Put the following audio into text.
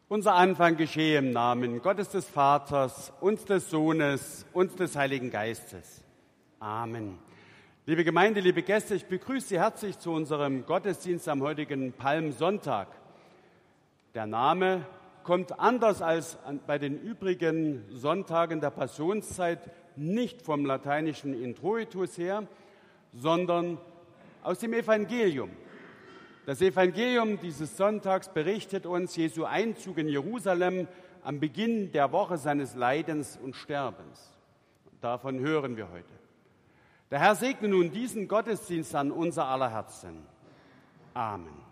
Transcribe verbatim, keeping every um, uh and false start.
Unser Anfang geschehe im Namen Gottes des Vaters und des Sohnes und des Heiligen Geistes. Amen. Liebe Gemeinde, liebe Gäste, ich begrüße Sie herzlich zu unserem Gottesdienst am heutigen Palmsonntag. Der Name kommt anders als bei den übrigen Sonntagen der Passionszeit nicht vom lateinischen Introitus her, sondern aus dem Evangelium. Das Evangelium dieses Sonntags berichtet uns Jesu Einzug in Jerusalem am Beginn der Woche seines Leidens und Sterbens. Davon hören wir heute. Der Herr segne nun diesen Gottesdienst an unser aller Herzen. Amen.